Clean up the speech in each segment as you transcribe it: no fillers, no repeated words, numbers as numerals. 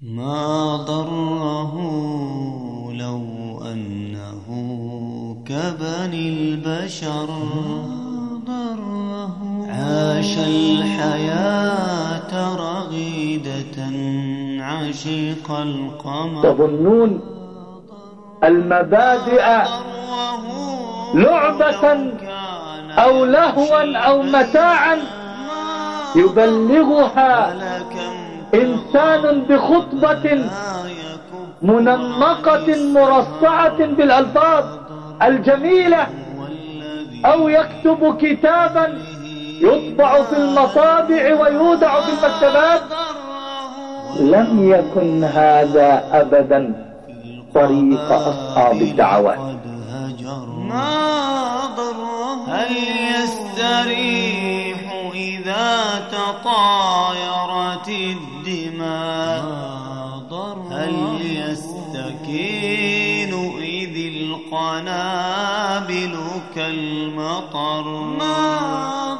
ما ضره لو أنه كبني البشر، عاش الحياة رغيدة عشيق القمر. تظنون المبادئ لعبة أو لهوا أو متاعا يبلغها إنسان بخطبة منمقة مرصعة بالألفاظ الجميلة، أو يكتب كتابا يطبع في المطابع ويودع في المكتبات. لم يكن هذا أبدا طريق أصحاب الدعوات. ما ضره هل يستريح إذا تطايرت الدماء؟ هل يستكين إذ القنابل كالمطر؟ ما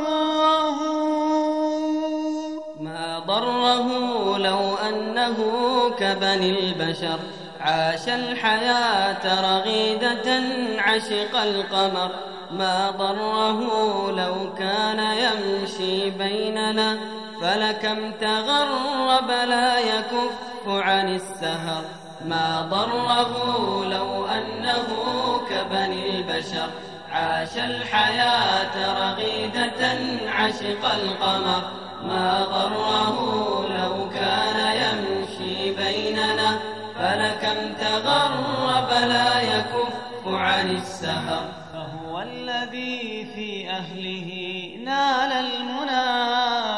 ضره لو أنه كبني البشر، عاش الحياة رغيدة عشق القمر. ما ضره لو كان يمشي بيننا، فلكم تغرب لا يكف عن السهر. ما ضره لو أنه كبني البشر، عاش الحياة رغيدة عشق القمر. ما ضره لو كان يمشي بيننا، فلكم تغرب لا يكف عن السهر. فهو الذي في أهله نال المنى،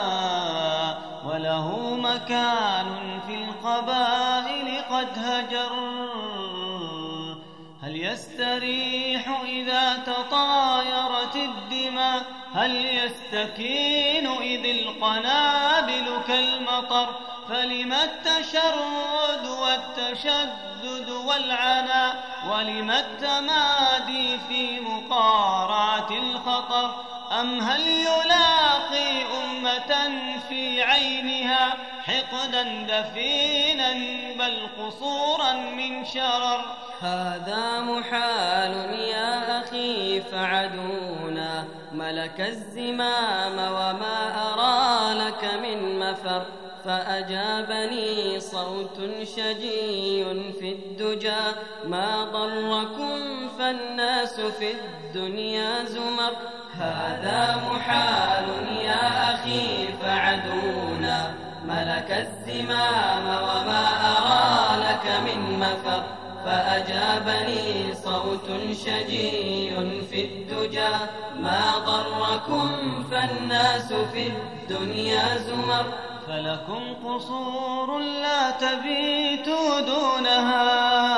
وله مكان في القبائل قد هجر. هل يستريح إذا تطايرت الدماء؟ هل يستكين إذ القنابل كالمطر؟ فلم التشرد والتشدد والعناء، ولم التمادي في مقارعة الخطر؟ أم هل يلاقي أمة في عينها حقدا دفينا بل قصورا من شرر؟ هذا محال يا أخي فعدونا، ملك الزمام وما أرى لك من مفر. فأجابني صوت شجي في الدجى، ما ضركم فالناس في الدنيا زمر. هذا محال يا أخي فعدونا، ملك الزمام وما أرى لك من مفر. فأجابني صوت شجي في الدجى، ما ضركم فالناس في الدنيا زمر. فلكم قصور لا تبيتوا دونها،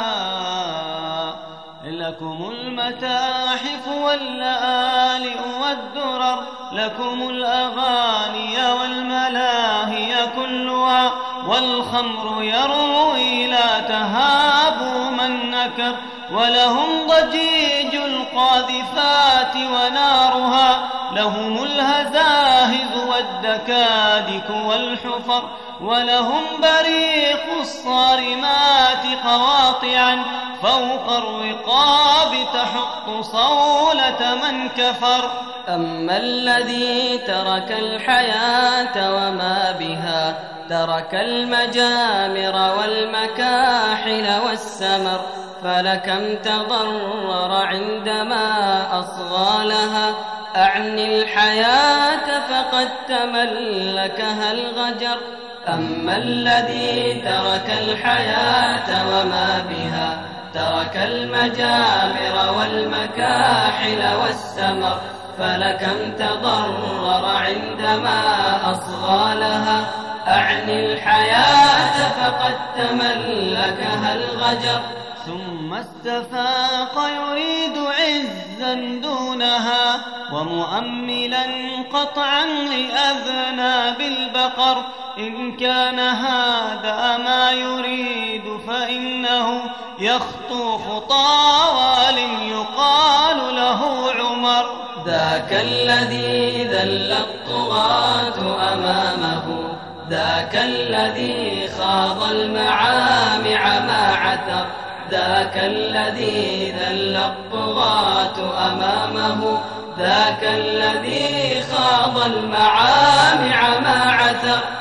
لكم المتاحف واللآلئ والدرر. لكم الأغاني والملاهي كلها، والخمر يروي لا تهابوا من نكر. ولهم ضجيج القاذفات ونارها، لهم الهزاهز والدكادك والحفر. ولهم بريق الصارمات قواطعا فوق الرقاب تحط صولة من كفر. أما الذي ترك الحياة وما بها، ترك المجامر والمكاحل والسمر. فلكم تضرر عندما أصغى لها، أعني الحياة فقد تملكها الغجر. أما الذي ترك الحياة وما بها، ترك المجامر والمكاحل والسمر. فلكم تضرر عندما أصغى لها، أعني الحياة فقد تملكها الغجر. ثم استفاق يريد عزا دونها، ومؤملا قطعا لأذناب البقر. إن كان هذا ما يريد فإنه يخطو خطى وال يقال له عمر. ذاك الذي ذل الطغاة أمامه، ذاك الذي خاض المعامع ما عثر ذاك الذي ذل الطغاة أمامه ذاك الذي خاض المعامع ما عثر